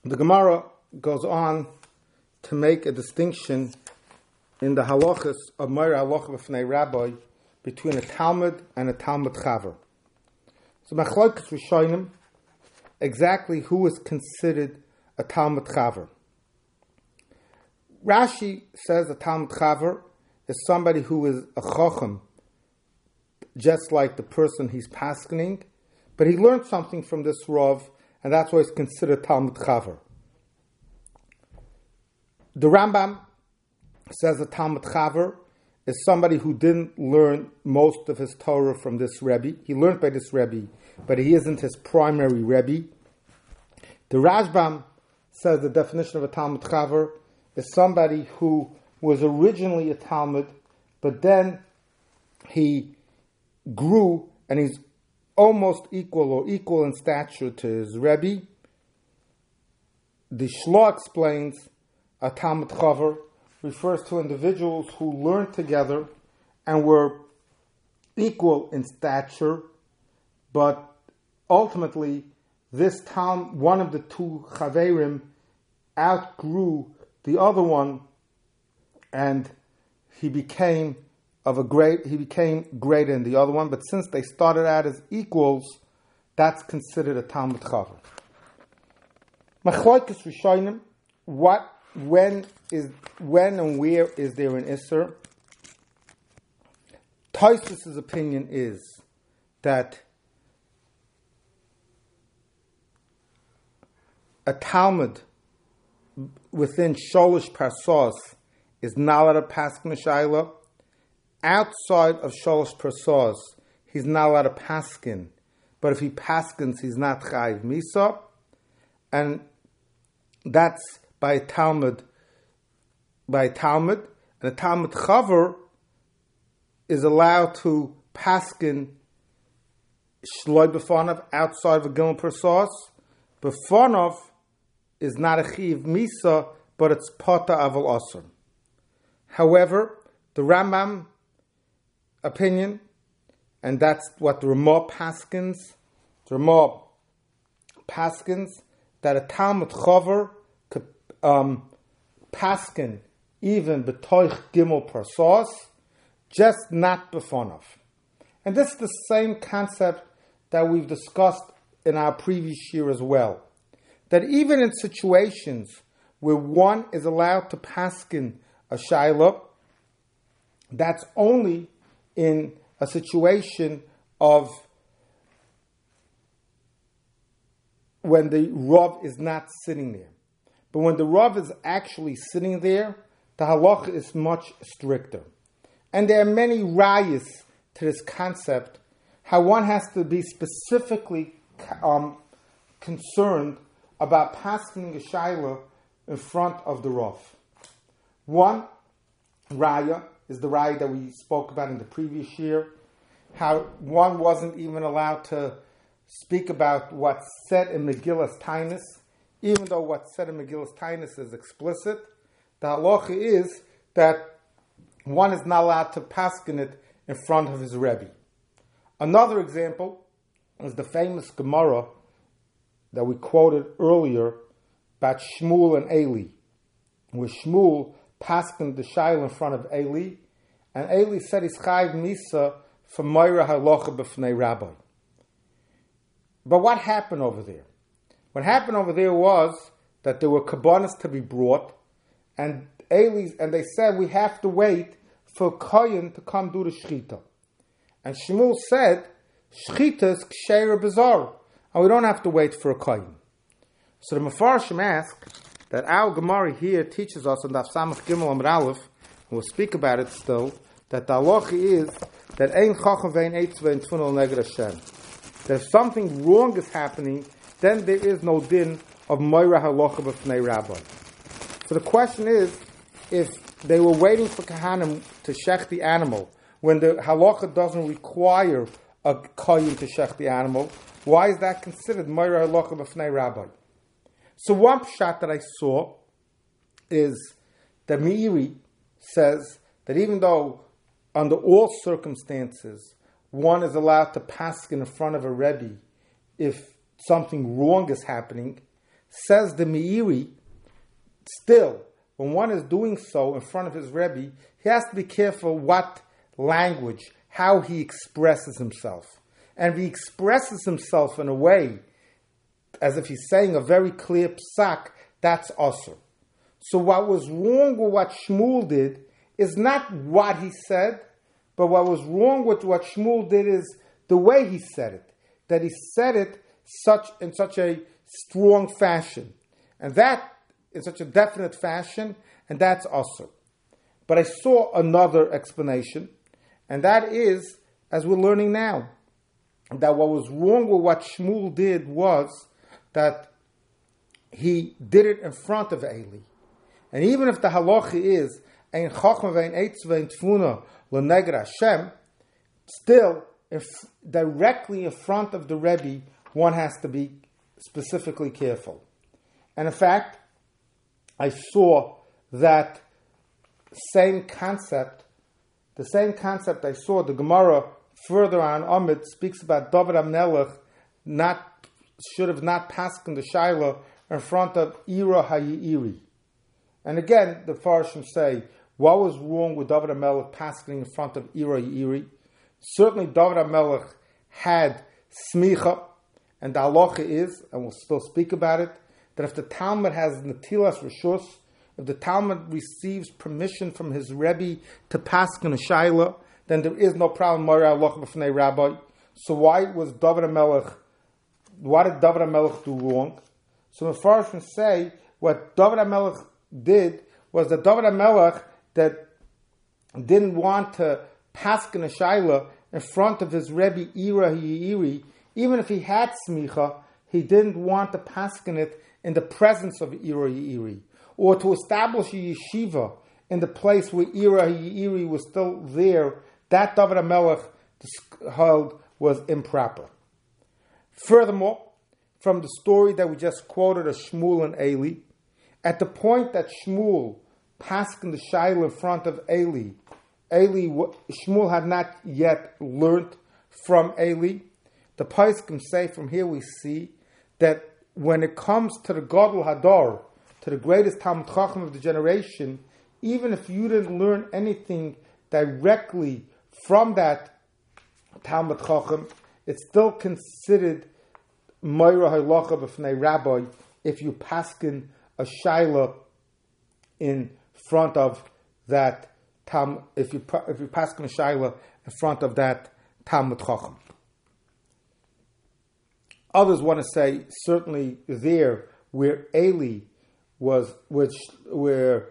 The Gemara goes on to make a distinction in the halachas of Moira halacha b'fnei rabbi between a Talmud and a Talmud Chaver. So machlokes rishonim exactly who is considered a Talmud Chaver. Rashi says a Talmud Chaver is somebody who is a chacham, just like the person he's paskening, but he learned something from this Rav, and that's why he's considered Talmud Chaver. The Rambam says a Talmud Chaver is somebody who didn't learn most of his Torah from this Rebbe. He learned by this Rebbe, but he isn't his primary Rebbe. The Rashbam says the definition of a Talmud Chaver is somebody who was originally a Talmud, but then he grew and he's almost equal or equal in stature to his Rebbe. The Shloh explains a Talmud Chaver refers to individuals who learned together and were equal in stature, but ultimately this one of the two Chaverim outgrew the other one, and he became greater than the other one. But since they started out as equals, that's considered a Talmud Chaver. Machlokes rishonim, when and where is there an Isser? Tosfos' opinion is that a Talmud within Sholosh Parsos is not allowed to paskin Shaila. Outside of Sholosh Parsos, he's not allowed to paskin. But if he paskins, he's not chayiv misa. And that's by a Talmud. And a Talmud Chaver is allowed to paskin shloi b'fanav outside of a Gimel Parsos. B'fanav is not a chayiv misa, but it's pata aval asur. However, the Rambam opinion, and that's what the Ramah paskins, that a Talmud Chaver could paskin even b'toich Gimel Parsos, just not b'fanav. And this is the same concept that we've discussed in our previous year as well. That even in situations where one is allowed to paskin a shayla, that's only in a situation of when the Rav is not sitting there. But when the Rav is actually sitting there, the halacha is much stricter. And there are many rayas to this concept, how one has to be specifically concerned about paskening a shayla in front of the Rav. One raya is the raya that we spoke about in the previous year, how one wasn't even allowed to speak about what's said in Megillas Tainus, even though what's said in Megillas Tainus is explicit. The halacha is that one is not allowed to paskin it in front of his Rebbe. Another example is the famous Gemara that we quoted earlier about Shmuel and Eli, where Shmuel paskin the shayla in front of Eli, and Eli said he's chayiv misa for Moira halacha b'fnei rabbi. But what happened over there? What happened over there was that there were kabbanas to be brought, and they said we have to wait for Kohen to come do the shchita. And Shmuel said, shchita is ksheira bizarre, and we don't have to wait for a Kohen. So the Mefarshim ask that our Gemara here teaches us in Daf Samach Gimel Amud Aleph, and we'll speak about it still, that the halacha is that ein chacham vein eitz vein tfunel neged Hashem. That if something wrong is happening, then there is no din of moira halacha b'fnei rabbi. So the question is, if they were waiting for Kahanim to shech the animal, when the halacha doesn't require a kohen to shech the animal, why is that considered moira halacha b'fnei rabbi? So one pshat that I saw is that Meiri says that even though under all circumstances one is allowed to paskin in front of a Rebbe if something wrong is happening, says the Meiri, still, when one is doing so in front of his Rebbe, he has to be careful what language, how he expresses himself. And if he expresses himself in a way as if he's saying a very clear psak, that's asur. So what was wrong with what Shmuel did is not what he said, but what was wrong with what Shmuel did is the way he said it. That he said it in such a strong fashion. And that in such a definite fashion, and that's asur. But I saw another explanation, and that is, as we're learning now, that what was wrong with what Shmuel did was that he did it in front of Eli. And even if the halacha is ein chachma vein eitz vein tfuna l'neged Hashem, still, directly in front of the Rebbe, one has to be specifically careful. And in fact, I saw that same concept I saw, the Gemara further on Amid speaks about David HaMelech should have not passed in the Shaila in front of Ira HaYiri. And again, the Farshim say, what was wrong with David HaMelech passing in front of Ira HaYiri? Certainly David HaMelech had smicha, and the halacha is, and we'll still speak about it, that if the Talmud has netilas reshus, if the Talmud receives permission from his Rebbe to paskin a shaila, then there is no problem. Mara halacha b'fnei rabbi. So why did David HaMelech do wrong? So the Farshim say what David HaMelech did was that David HaMelech that didn't want to paskin a shaila in front of his Rebbe Ira HaYiri, even if he had smicha, he didn't want to paskin it in the presence of Ira HaYiri, or to establish a yeshiva in the place where Ira HaYiri was still there. That David HaMelech held was improper. Furthermore, from the story that we just quoted of Shmuel and Eli, at the point that Shmuel passed in the shaila in front of Eli, Shmuel had not yet learnt from Eli. The Poskim say, from here we see that when it comes to the Gadol Hador, to the greatest Talmud Chacham of the generation, even if you didn't learn anything directly from that Talmud Chacham, it's still considered Moira Halacha b'fnei Rabbi if you paskin a shaila in front of that if you paskin a shaila in front of that Talmud Chacham. Others want to say certainly there where Eli was, where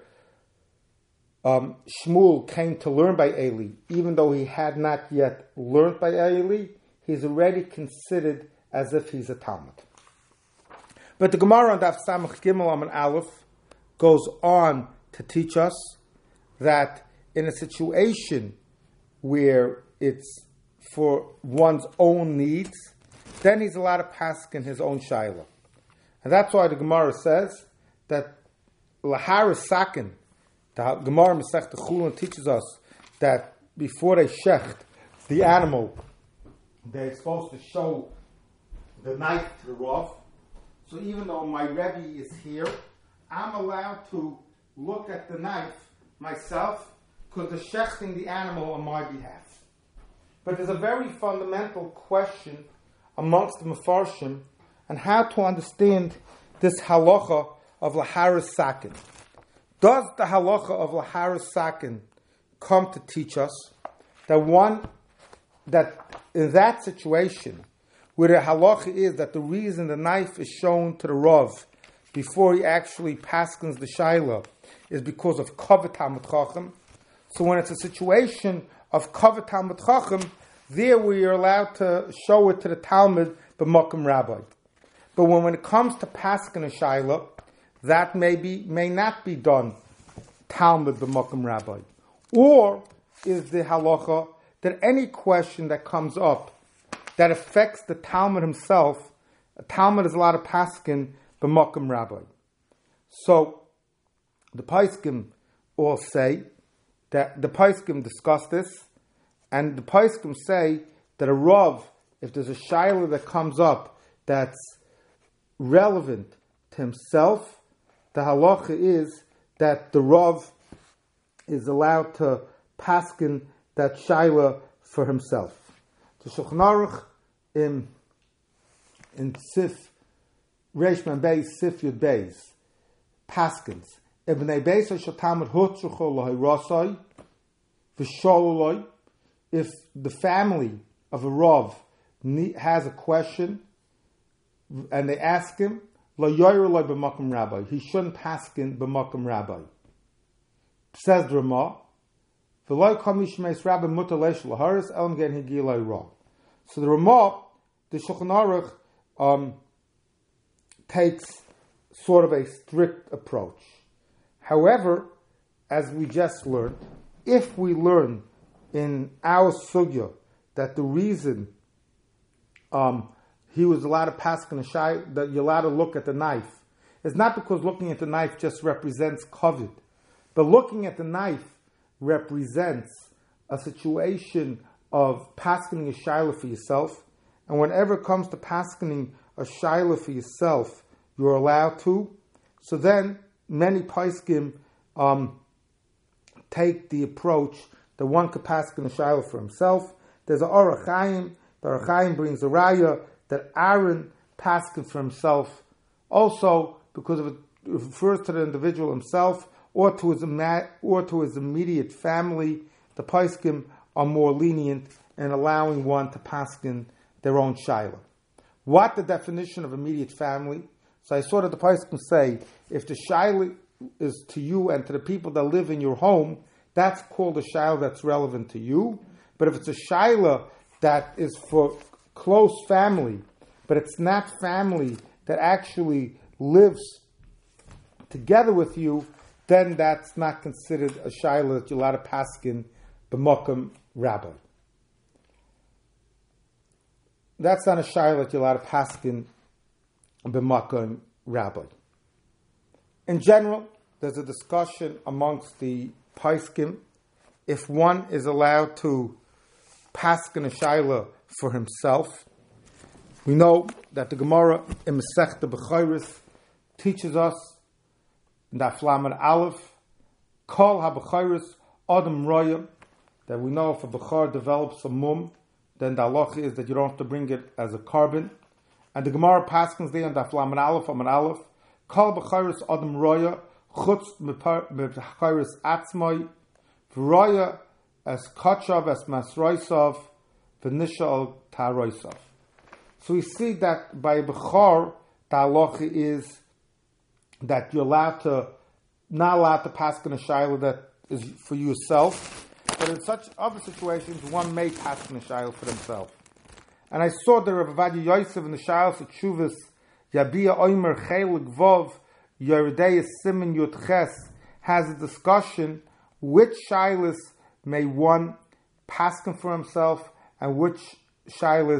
Shmuel came to learn by Eli, even though he had not yet learned by Eli, he's already considered as if he's a Talmud. But the Gemara on Daf Samach Gimel Amud Aleph goes on to teach us that in a situation where it's for one's own needs, then he's allowed to paskin his own shaila. And that's why the Gemara says that Lahar Sakin, the Gemara Masech Chulin teaches us that before they shecht the animal, they're supposed to show the knife to the Rav. So even though my Rebbe is here, I'm allowed to look at the knife myself because they're shechting the animal on my behalf. But there's a very fundamental question amongst the Mefarshim on how to understand this halacha of Laharis Sakin. Does the halacha of Laharis Sakin come to teach us that in that situation where the halacha is that the reason the knife is shown to the Rav before he actually paskins the shaila is because of Kavod Talmud Chacham? So when it's a situation of Kavod Talmud Chacham, there we are allowed to show it to the Talmud b'makom Rabbi. But when it comes to paskin a shaila, that may not be done Talmud b'makom Rabbi. Or is the halacha that any question that comes up that affects the Talmud himself, a Talmud is allowed to paskin b'makom Rabbi. So the Poskim all say that the Poskim discuss this, and the Poskim say that a Rav, if there's a shaila that comes up that's relevant to himself, the halacha is that the Rav is allowed to paskin that shaila for himself. The Shulchan Aruch in Sif Reish Mem Beis Sif Yud Beis paskins Ibnei Beis Shatamid Hutzrucho Lahirasai V'Shololoi. If the family of a Rav has a question and they ask him, Lo Yoyer Loi B'Makom Rabbi, he shouldn't paskin B'Makom Rabbi. Says the Ramah, V'Loi Kamish Meis Rabbi Mutar Leish Laharis Elam Gen Higi Loi Ra. So the Ramah, the Shulchan Aruch, takes sort of a strict approach. However, as we just learned, if we learn in our sugya that the reason he was allowed to paskin a shay, that you're allowed to look at the knife, is not because looking at the knife just represents covet, but looking at the knife represents a situation of paskening a shayla for yourself, and whenever it comes to paskening a shayla for yourself, you're allowed to. So then, many paiskim take the approach that one could pasken a shayla for himself. There's an Orach Chaim. The Orach Chaim brings a raya that Aaron paskened for himself, also because it refers to the individual himself or to his immediate family. The paiskim are more lenient in allowing one to pasken their own shayla. What the definition of immediate family? So I saw that the paiskim say, if the shayla is to you and to the people that live in your home, that's called a shayla that's relevant to you. But if it's a shayla that is for close family, but it's not family that actually lives together with you, then that's not considered a shayla that you're allowed to paskin b'makom rabbi. That's not a shayla that you're allowed to paskin b'makom rabbi. In general, there's a discussion amongst the paiskim if one is allowed to paskin a shayla for himself. We know that the Gemara in Masechta Bechayros teaches us in the Aflaman Aleph, Kol HaBechayros Adam Roya, that we know if a Bechar develops a mum, then the halacha is that you don't have to bring it as a carbon. And the Gemara paskins there in the Aflaman Aleph, Aman Aleph, Kol Bechayros Adam Roya, Chutz Bechayros Atzmai, V'Roya as Kachav, as Masroisov, V'Nishal Taroisov. So we see that by Bechar, the halacha is that you're not allowed to paskin a shayla that is for yourself, but in such other situations, one may paskin a shayla for themselves. And I saw the Rav Ovadia Yosef in the Shaylas of Tshuvas, Yabia Oimer Chelik Vov, Yeridei Simen Yud Ches, has a discussion which shaylas may one paskin for himself and which shaylas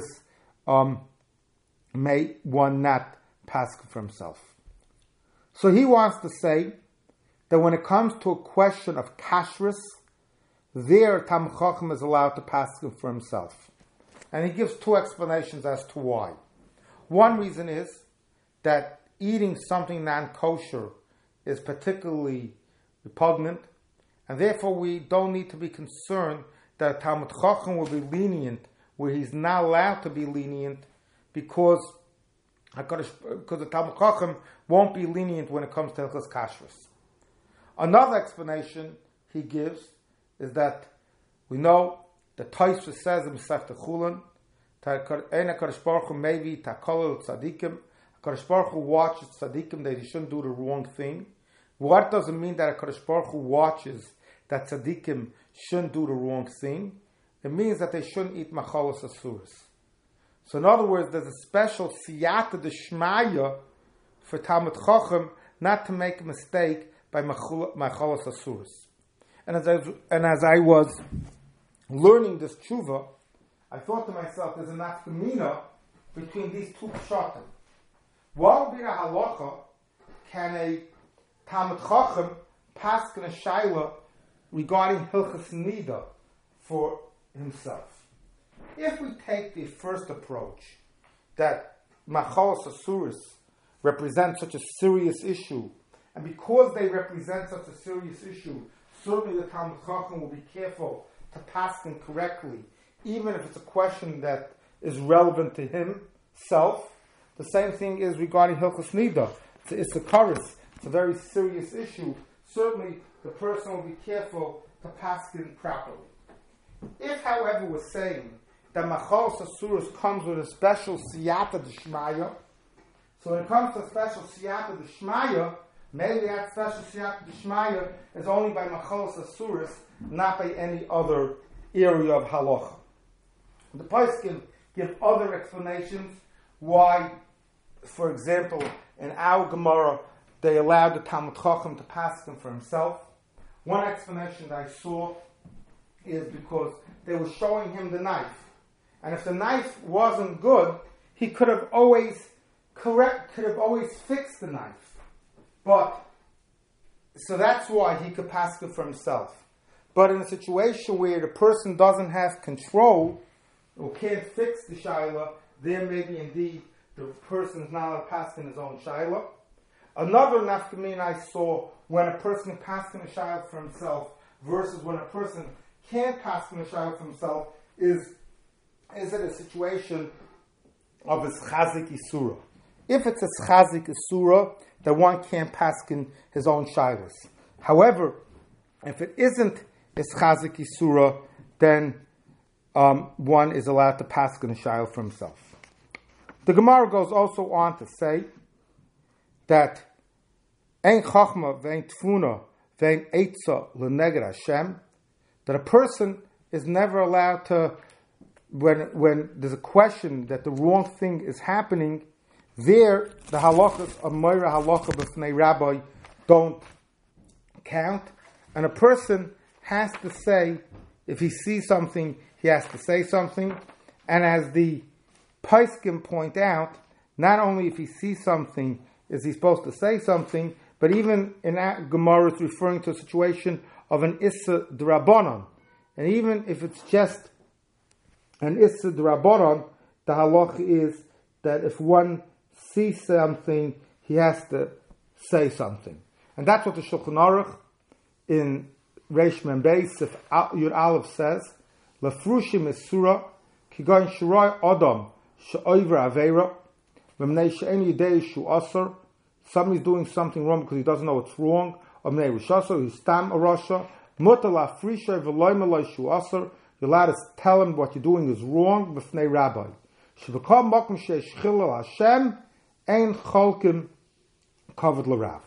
may one not paskin for himself. So he wants to say that when it comes to a question of kashrus, there Tam Chacham is allowed to paskin for himself. And he gives two explanations as to why. One reason is that eating something non-kosher is particularly repugnant, and therefore we don't need to be concerned that Talmud Chacham will be lenient where he's not allowed to be lenient because the Talmud Chacham won't be lenient when it comes to Hilchos Kashrus. Another explanation he gives is that we know the Tosfos says in Masechta Chulin, HaKadosh Baruch Hu maybe takolel tzadikim. HaKadosh Baruch Hu watches tzadikim that they shouldn't do the wrong thing. What does it mean that HaKadosh Baruch Hu watches that tzadikim shouldn't do the wrong thing? It means that they shouldn't eat machalos asuros. So in other words, there's a special siyata d'shmaya for Talmud Chacham not to make a mistake by machalos asuros. And as I was learning this tshuva, I thought to myself, there's an nafkamina between these two pshatim. What would be the halacha? Can a Talmud Chacham paskin a shayla regarding Hilchas Nida for himself? If we take the first approach, that machalos asuros represent such a serious issue, and because they represent such a serious issue, certainly the Talmud Chacham will be careful to paskin correctly, even if it's a question that is relevant to himself. The same thing is regarding Hilchos Nida. It's a karis. It's a very serious issue. Certainly, the person will be careful to paskin properly. If, however, we're saying that Machalos Asuros comes with a special siyata d'shmaya, so when it comes to a special siyata d'shmaya, maybe that special siyata d'shmaya is only by Machalos Asuros, not by any other area of halacha. The poskim give other explanations why, for example, in our Gemara, they allowed the Talmud Chacham to paskin for himself. One explanation that I saw is because they were showing him the knife. And if the knife wasn't good, he could have always fixed the knife. But, so that's why he could paskin for himself. But in a situation where the person doesn't have control, or can't fix the shaila, there maybe indeed the person is not allowed to paskin his own shaila. Another nafkamin I saw when a person can paskin a shaila for himself versus when a person can't paskin a shaila for himself is it a situation of a chazik isura. If it's a chazik isura, then one can't paskin his own shailas. However, if it isn't a chazik isura, then one is allowed to paskin a shaila for himself. The Gemara goes also on to say that ein chachma ve'ein tfuna ve'ein eitza l'neged Hashem, that a person is never allowed to, when there's a question that the wrong thing is happening, there the halachas of Moira halacha b'fnei rabbi don't count, and a person has to say, if he sees something, he has to say something, and as the poskim point out, not only if he sees something is he supposed to say something, but even in that Gemara it's referring to a situation of an issa d'Rabbanan. And even if it's just an issa d'Rabbanan, the halach is that if one sees something, he has to say something. And that's what the Shulchan Aruch in Reish Mem Beis Yud Aleph says, Lafrushim Esura, Kigon Shiroi Adam, She'oiver Aveira, V'mnei She'en Yidei Shu Asar, somebody's doing something wrong because he doesn't know what's wrong, or Mnei Rishasa, he's Stam Arasha, Muta Lafrisha V'loi Meloi Shu Asar, you're allowed to tell him what you're doing is wrong, B'fnei Rabbi. Shev'kol Mokum She'esh Chilul Hashem, Ein Cholkim Kavod L'Rav.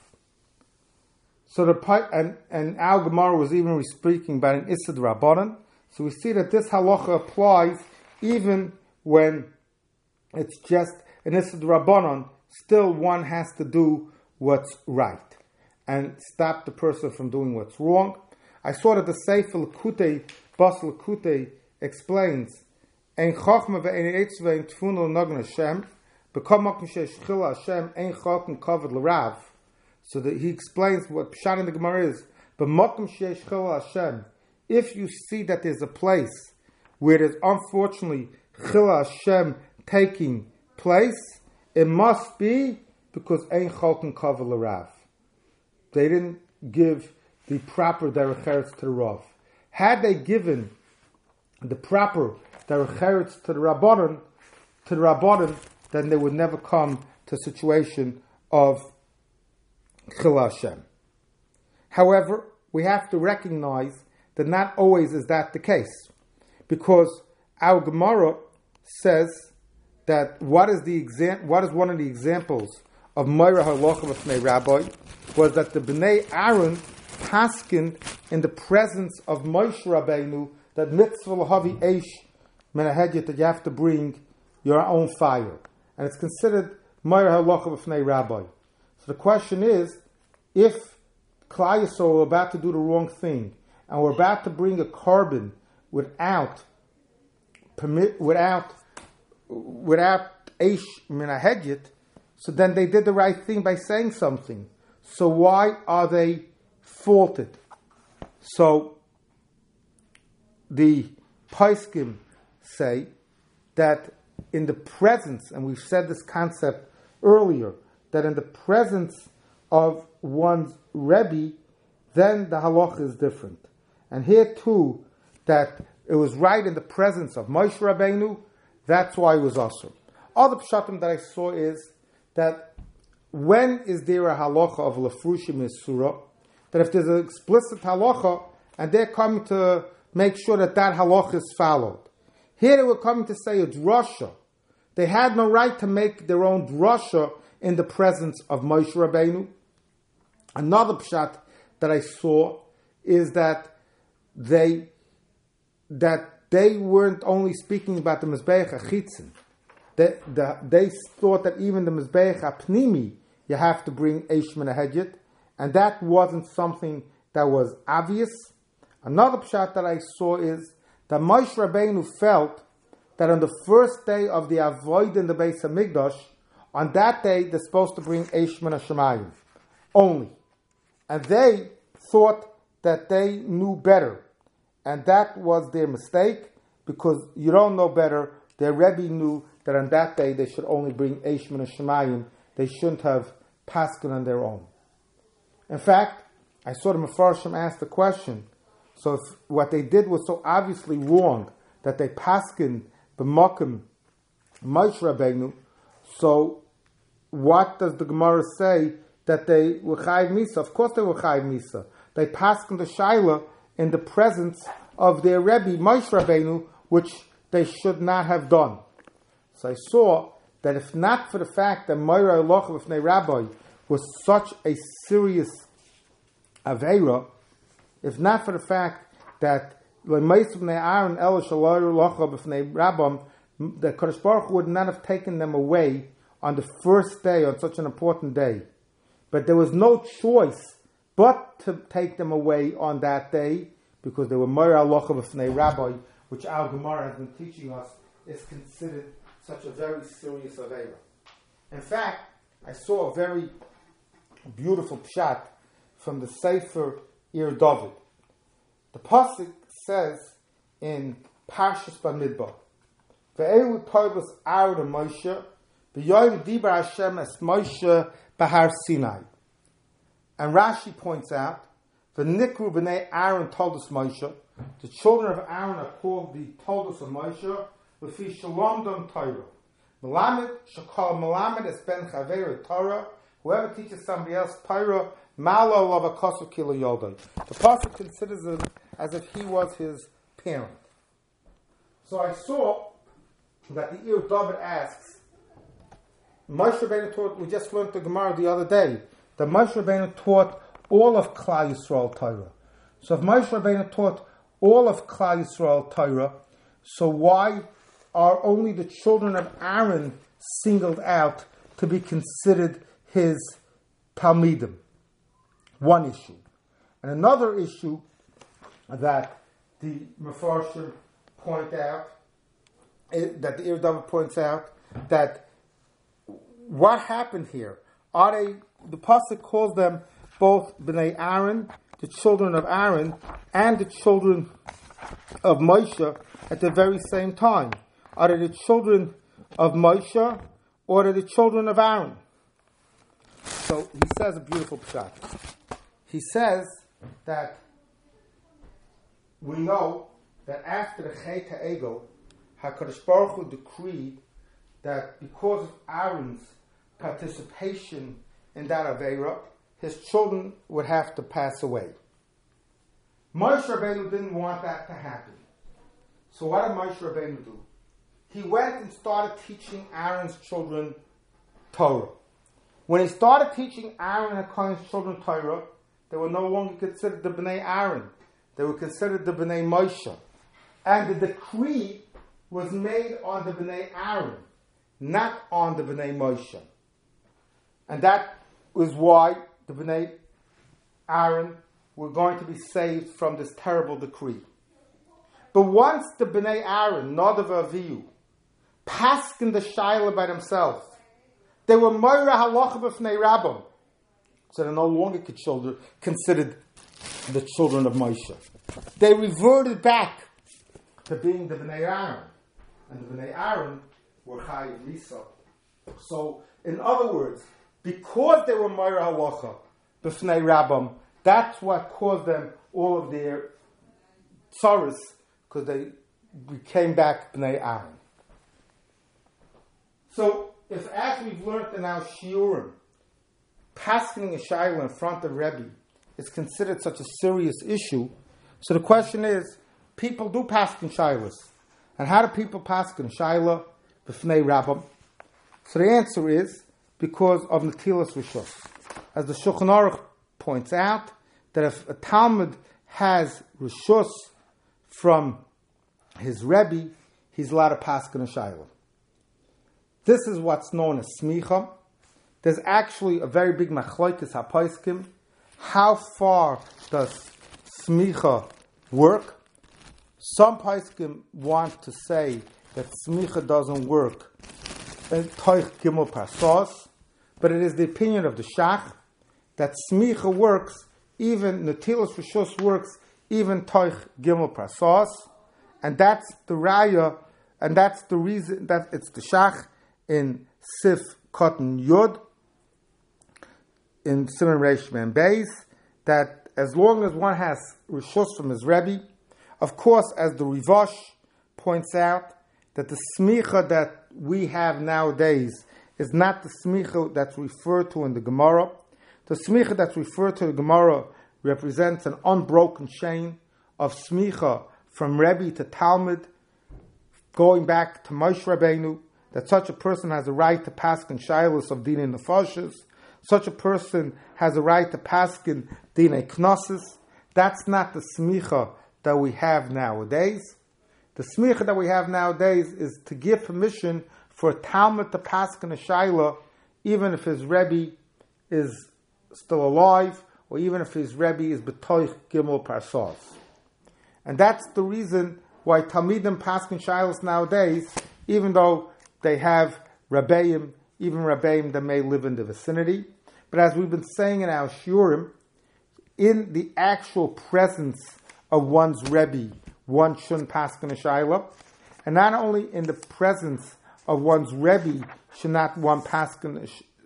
So and our Gemara was even speaking about an Issa d'Rabbanan. So we see that this halacha applies even when it's just an Issa d'Rabbanan. Still, one has to do what's right and stop the person from doing what's wrong. I saw that the Sefer L'Kutei, Bas L'Kutei, explains Ein Chachma ve'ein eitz ve'ein tfuna l'nogen Hashem, b'kol makom she'esh chila Hashem ein cholkim kavod l'rav. So that he explains what Pshat in the Gemara is. But makom she'esh chila Hashem, if you see that there's a place where there's unfortunately chila Hashem taking place, it must be because ein cholkim kavod l'rav. They didn't give the proper derech eretz to the Rav. Had they given the proper derech eretz to the Rabbanan, then they would never come to a situation of Chil Hashem. However, we have to recognize that not always is that the case, because our Gemara says that what is one of the examples of Moira Halacha B'fnei Rabbi was that the Bnei Aaron paskined in the presence of Moshe Rabbeinu that mitzvah lahavi eish menahediyat, that you have to bring your own fire, and it's considered Moira Halacha B'fnei Rabbi. So the question is, if Klal Yisrael are about to do the wrong thing and we're about to bring a carbon without eish menahediyat, so then they did the right thing by saying something. So why are they faulted? So the poskim say that in the presence, and we've said this concept earlier, that in the presence of one's Rebbe, then the halacha is different. And here too, that it was right in the presence of Moshe Rabbeinu, that's why it was asur. Other pshatim that I saw is that when is there a halacha of lefrushim isura, that if there's an explicit halacha, and they're coming to make sure that that halacha is followed. Here they were coming to say a drasha. They had no right to make their own drasha in the presence of Moshe Rabbeinu. Another pshat that I saw is that they weren't only speaking about the Mizbeach HaChitzin. They thought that even the Mizbeach HaPnimi, you have to bring Eish Min HaHedyet, and that wasn't something that was obvious. Another pshat that I saw is that Moshe Rabbeinu felt that on the first day of the Avodah in the Beis HaMikdash, on that day they're supposed to bring Eish Min HaShamayim only. And they thought that they knew better. And that was their mistake, because you don't know better. Their Rebbe knew that on that day they should only bring Eish Min HaShamayim. They shouldn't have paskin on their own. In fact, I saw the Mefarshim ask the question, so if what they did was so obviously wrong, that they paskin b'makom Moshe Rabbeinu, so what does the Gemara say that they were chayiv misa? Of course they were chayiv misa. They paskin the shaila in the presence of their Rebbe Moshe Rabbeinu, which they should not have done. So I saw that if not for the fact that Moira Elocha B'fnei Rabbi was such a serious aveira, if not for the fact that the Kadosh Baruch Hu would not have taken them away on the first day, on such an important day. But there was no choice but to take them away on that day, because they were Moira Elocha B'fnei Rabbi, which our Gemara has been teaching us is considered such a very serious aveira. In fact, I saw a very beautiful pshat from the Sefer Ir David. The pasuk says in Parshas Bamidbar, "Ve'elu toivos Aaron Moshe, v'yoyim dibar Hashem es Moshe b'Har Sinai." And Rashi points out, "V'nikru b'nei Aaron Toldos Moshe." The children of Aaron are called the Toldos of Moshe, l'fi shalom dom Torah. Melamed shekol melamed es ben chaver Torah. Whoever teaches somebody else Torah, malo lavakosu kilo yodai. The pasuk considers him as if he was his parent. So I saw that the Ir David asks, Moshe Rabbeinu taught, we just learned the Gemara the other day, that Moshe Rabbeinu taught all of Klal Yisrael Torah. So if Moshe Rabbeinu taught all of Klal Yisrael Torah, so why are only the children of Aaron singled out to be considered his Talmidim? One issue. And another issue that the Mefarshim point out, that the Ir David points out, that what happened here? The pasuk calls them both Bnei Aaron, the children of Aaron, and the children of Moshe at the very same time. Are they the children of Moshe, or are they the children of Aaron? So he says a beautiful pshat. He says that we know that after the Chet HaEgel, HaKadosh Baruch Hu decreed that because of Aaron's participation in that Aveira, his children would have to pass away. Moshe Rabbeinu didn't want that to happen. So what did Moshe Rabbeinu do? He went and started teaching Aaron's children Torah. When he started teaching Aaron and Cohen's children Torah, they were no longer considered the Bnei Aaron. They were considered the Bnei Moshe. And the decree was made on the Bnei Aaron, not on the Bnei Moshe. And that was why the Bnei Aaron were going to be saved from this terrible decree. But once the Bnei Aaron, Nadav Avihu, passed in the Shaila by themselves, they were Moira Halacha B'fnei Rabbim. So they're no longer considered the children of Moshe. They reverted back to being the Bnei Aaron. And the Bnei Aaron were Chayiv Misa. So, in other words, because they were Moira Halacha, B'fnei Rabbam, that's what caused them all of their sorrows, because they came back B'nei Aaron. So, if as we've learned in our Shiurim, paskening a Shaila in front of Rebbe is considered such a serious issue, so the question is, people do pasken Shailas. And how do people pasken Shaila B'fnei Rabbam? So the answer is, because of Netilas Rishus. As the Shulchan Aruch points out, that if a Talmud has Rishus from his Rebbe, he's allowed to pasken a Shaila. This is what's known as Smicha. There's actually a very big Machlokes HaPoskim. How far does Smicha work? Some Poskim want to say that Smicha doesn't work in Toich Gimel Parsos, but it is the opinion of the Shach that Smicha works, even Netilas Rishus works, even Toich Gimel Parsos, and that's the Raya, and that's the reason that it's the Shach in Sif Cotton Yud, in Simon Reish Mem Beis, that as long as one has Rishus from his Rebbe, of course, as the Rivosh points out, that the smicha that we have nowadays is not the smicha that's referred to in the Gemara. The smicha that's referred to in the Gemara represents an unbroken chain of smicha from Rebbe to Talmud, going back to Moshe Rabbeinu, that such a person has a right to paskin shaylos of dinei nefashos. Such a person has a right to paskin dinei knossos. That's not the smicha that we have nowadays. The smicha that we have nowadays is to give permission for a Talmud to paskin a shayla, even if his Rebbe is still alive, or even if his Rebbe is betoich gimel parsos. And that's the reason why Talmidim paskin shaylos nowadays, even though they have Rabbeim, even Rabbeim that may live in the vicinity. But as we've been saying in our Shiurim, in the actual presence of one's Rebbe, one shouldn't paskin a shayla. And not only in the presence of one's Rebbe should not one paskin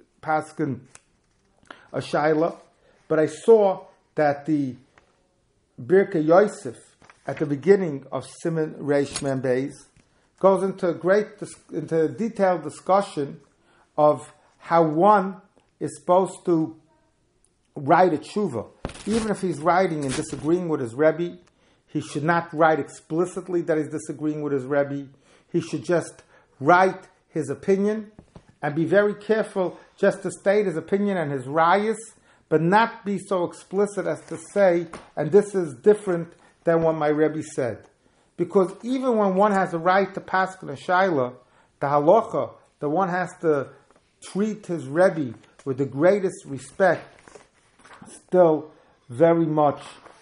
a shayla, but I saw that the Birkei Yosef at the beginning of Siman Reish Mem Beis goes into a detailed discussion of how one is supposed to write a tshuva. Even if he's writing and disagreeing with his Rebbe, he should not write explicitly that he's disagreeing with his Rebbe. He should just write his opinion and be very careful just to state his opinion and his rayas, but not be so explicit as to say, and this is different than what my Rebbe said. Because even when one has a right to paskin a shayla, the halacha, that one has to treat his Rebbe with the greatest respect, still very much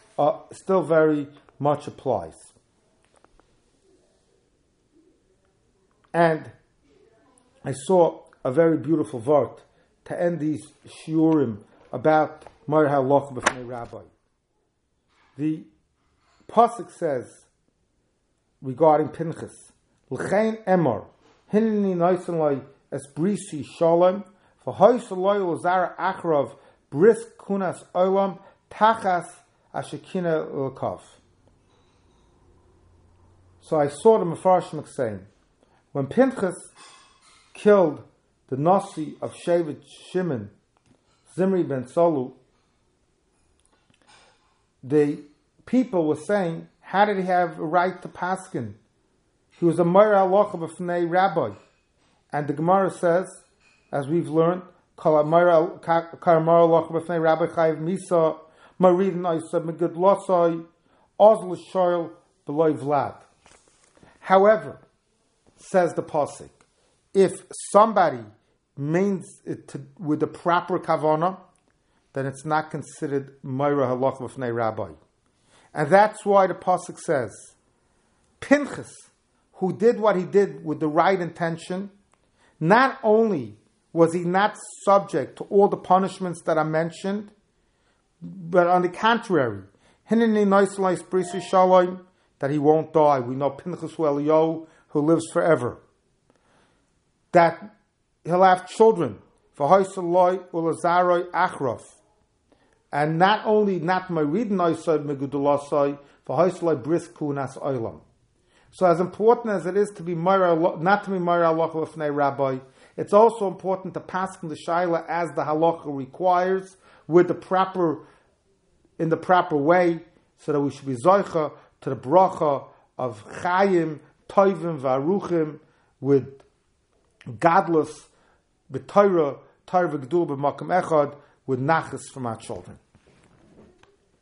applies. And I saw a very beautiful vart to end these shiurim about Mar Halacha B'fnei Rabbi. The pasuk says regarding Pinchas, L'chein emor hineni noisen loy es brisi shalom v'hoysa loy l'zara achrav bris kunas olam tachas ashekina l'kaf. So I saw the Mefarshim saying, when Pinchas killed the Nasi of Shevet Shimon, Zimri ben Solu, the people were saying, how did he have a right to paskin? He was a Moira Halacha B'fnei Rabbi. And the Gemara says, as we've learned, Kol Moira Halacha B'fnei Rabbi Chayiv Misa, Marid Naisa Megid Losai, Ozl Shoyl Beloy Vlad. However, says the pasuk, if somebody means it with the proper kavana, then it's not considered Moira Halacha B'fnei Rabbi. And that's why the pasuk says, Pinchas, who did what he did with the right intention, not only was he not subject to all the punishments that are mentioned, but on the contrary, that he won't die. We know Pinchas Eliyahu, who lives forever. That he'll have children, v'hoisaloi ulazaroi achrof. And not only not Marid Noisod Megudulasoi, v'hoisaloi bris kunas oilam. So as important as it is to be not to be Moira halacha l'fnei rabbi, it's also important to paskin the shaila as the halacha requires, in the proper way, so that we should be zoicha to the bracha of chayim, toivim, v'aruchim, with godless, b'toira, Torah v'gdul b'makam echad, with nachas from our children.